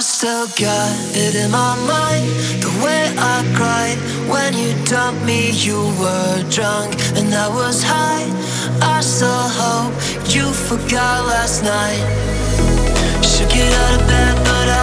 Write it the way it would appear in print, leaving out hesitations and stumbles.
still got it in my mind, the way I cried when you dumped me. You were drunk and I was high. I still hope you forgot last night. Should get out of bed but